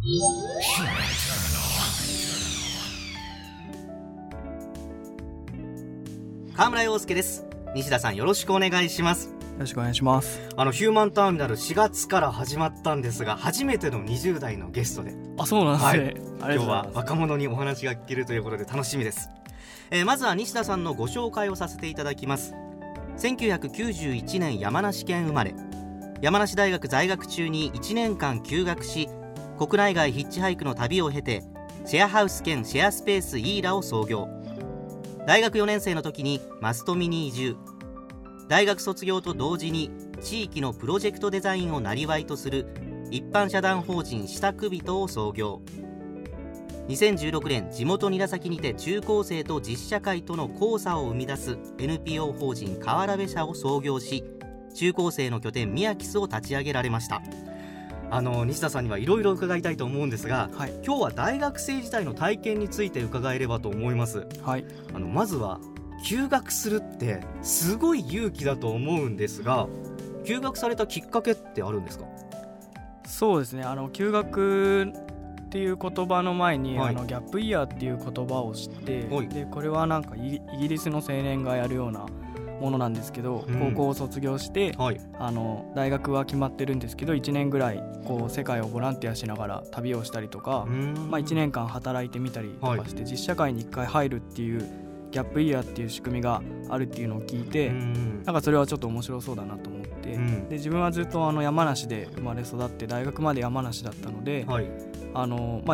河村陽介です。西田さん、よろしくお願いします。 よろしくお願いします。 ヒューマンターミナル4月から始まったんですが、初めての20代のゲストで。 そうなんですね、 はい、今日は若者にお話が聞けるということで楽しみです。まずは西田さんのご紹介をさせていただきます。1991年山梨県生まれ、山梨大学在学中に1年間休学し、国内外ヒッチハイクの旅を経てシェアハウス兼シェアスペースイーラを創業。大学4年生の時にマストミに移住。大学卒業と同時に地域のプロジェクトデザインを生業とする一般社団法人支度人を創業。2016年、地元韮崎にて中高生と実社会との交差を生み出す NPO 法人河原部社を創業し、中高生の拠点ミヤキスを立ち上げられました。西田さんにはいろいろ伺いたいと思うんですが、はい、今日は大学生時代の体験について伺えればと思います。はい、まずは休学するってすごい勇気だと思うんですが、休学されたきっかけってあるんですか？ そうですね、休学っていう言葉の前に、はい、ギャップイヤーっていう言葉を知って、はい、でこれはなんかイギリスの青年がやるようなものなんですけど、高校を卒業して、はい、大学は決まってるんですけど1年ぐらい世界をボランティアしながら旅をしたりとか、1年間働いてみたりとかして、実社会に1回入るっていうギャップイヤーっていう仕組みがあるっていうのを聞いて、なんかそれはちょっと面白そうだなと思って、で自分はずっと山梨で生まれ育って大学まで山梨だったので、はい、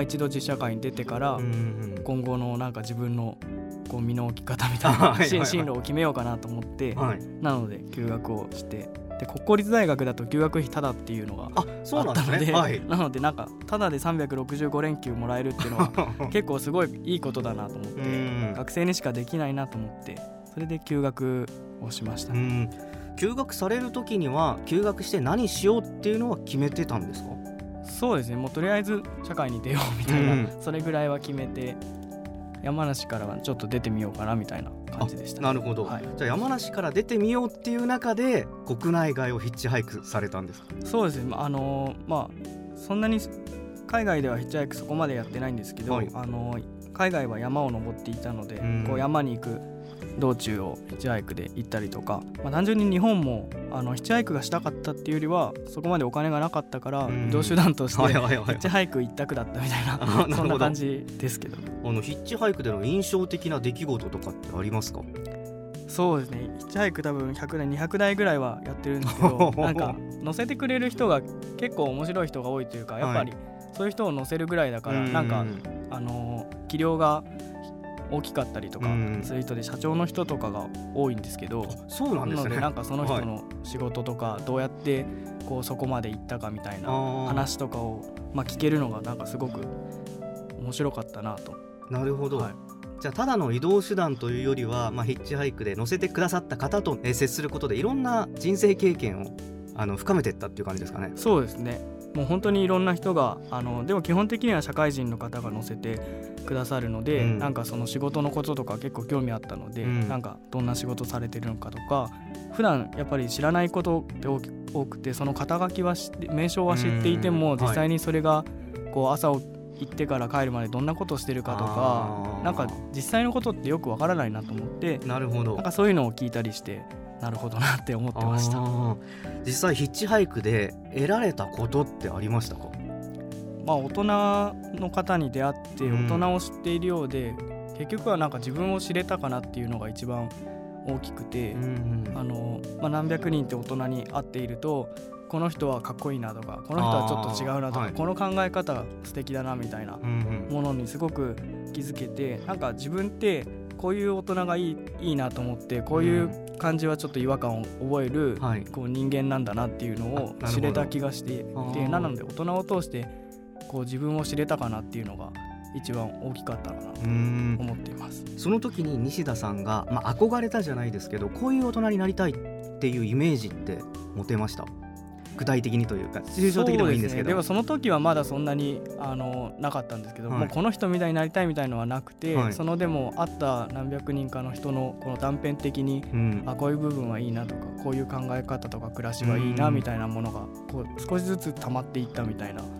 一度実社会に出てから今後のなんか自分の身の置き方みたいな進路を決めようかなと思って、はい、なので休学をして、で国公立大学だと休学費タダっていうのがあったので、なのでなんかタダで365連休もらえるっていうのは結構すごいいいことだなと思って学生にしかできないなと思って、それで休学をしました。 休学される時には休学して何しようっていうのは決めてたんですか？ そうですね、もうとりあえず社会に出ようみたいな、それぐらいは決めて、山梨からはちょっと出てみようかなみたいな感じでした。 なるほど、はい、じゃあ山梨から出てみようっていう中で国内外をヒッチハイクされたんですか？ そうですね、そんなに海外ではヒッチハイクそこまでやってないんですけど、はい、海外は山を登っていたので、山に行く道中をヒッチハイクで行ったりとか、単純に日本もヒッチハイクがしたかったっていうよりはそこまでお金がなかったから移動手段としてヒッチハイク一択だったみたいなそんな感じですけど、 ヒッチハイクでの印象的な出来事とかってありますか？ そうですね、ヒッチハイク多分100台200台ぐらいはやってるんですけどなんか乗せてくれる人が結構面白い人が多いというか、やっぱりそういう人を乗せるぐらいだから、なんか器量が大きかったりとか、そういう人で社長の人とかが多いんですけど、 そうなんですね。 なのでなんかその人の仕事とかどうやってそこまで行ったかみたいな話とかを聞けるのがなんかすごく面白かったなと。 なるほど、はい、じゃあただの移動手段というよりは、ヒッチハイクで乗せてくださった方と接することでいろんな人生経験を深めていったっていう感じですかね？ そうですね、もう本当にいろんな人がでも基本的には社会人の方が乗せてくださるので、なんかその仕事のこととか結構興味あったので、なんかどんな仕事されてるのかとか、普段やっぱり知らないことって多くて、その肩書きは名称は知っていても、実際にそれが朝を行ってから帰るまでどんなことをしてるかとか、なんか実際のことってよくわからないなと思って、 なるほど、 なんかそういうのを聞いたりしてなるほどなって思ってました。 実際ヒッチハイクで得られたことってありましたか？ 大人の方に出会って大人を知っているようで、結局はなんか自分を知れたかなっていうのが一番大きくて、何百人って大人に会っていると、この人はかっこいいなとか、この人はちょっと違うなとか、この考え方が素敵だなみたいなものにすごく気づけて、なんか自分ってこういう大人がいいなと思って、こういう感じはちょっと違和感を覚える、人間なんだなっていうのを知れた気がして、でなので大人を通して自分を知れたかなっていうのが一番大きかったかなと思っています。 その時に西田さんが、憧れたじゃないですけど、こういう大人になりたいっていうイメージって持てました？具体的にというか抽象的でもいいんですけど。 でもその時はまだそんなになかったんですけど、もうこの人みたいになりたいみたいのはなくて、そのでも会った何百人かの人のこの断片的に、こういう部分はいいなとか、こういう考え方とか暮らしはいいなみたいなものが少しずつ溜まっていったみたいな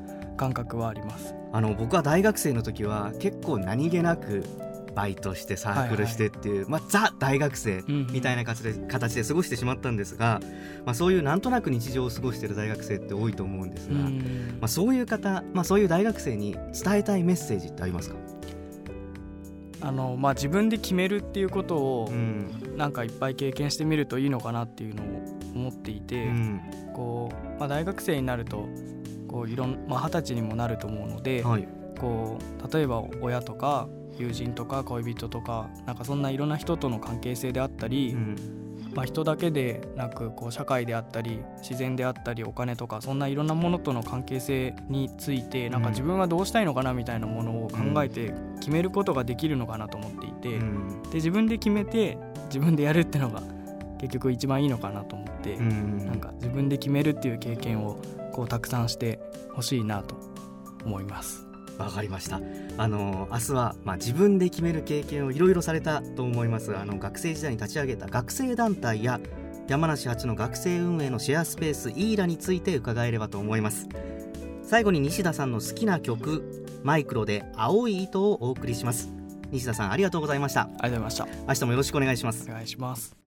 感覚はあります。 僕は大学生の時は結構何気なくバイトしてサークルしてっていう、ザ大学生みたいな形で過ごしてしまったんですが、そういうなんとなく日常を過ごしている大学生って多いと思うんですが、そういう方、そういう大学生に伝えたいメッセージってありますか？ 自分で決めるっていうことをなんかいっぱい経験してみるといいのかなっていうのを思っていて、大学生になると20歳にもなると思うので、例えば親とか友人とか恋人とかなんかそんないろんな人との関係性であったり、人だけでなく社会であったり自然であったりお金とかそんないろんなものとの関係性についてなんか自分はどうしたいのかなみたいなものを考えて決めることができるのかなと思っていて、で自分で決めて自分でやるってのが結局一番いいのかなと思って、なんか自分で決めるっていう経験をたくさんしてほしいなと思います。 わかりました。明日は、自分で決める経験をいろいろされたと思います。学生時代に立ち上げた学生団体や山梨発の学生運営のシェアスペースイーラについて伺えればと思います。最後に西田さんの好きな曲マイクロで青い糸をお送りします。西田さんありがとうございました。 ありがとうございました。 明日もよろしくお願いします。 お願いします。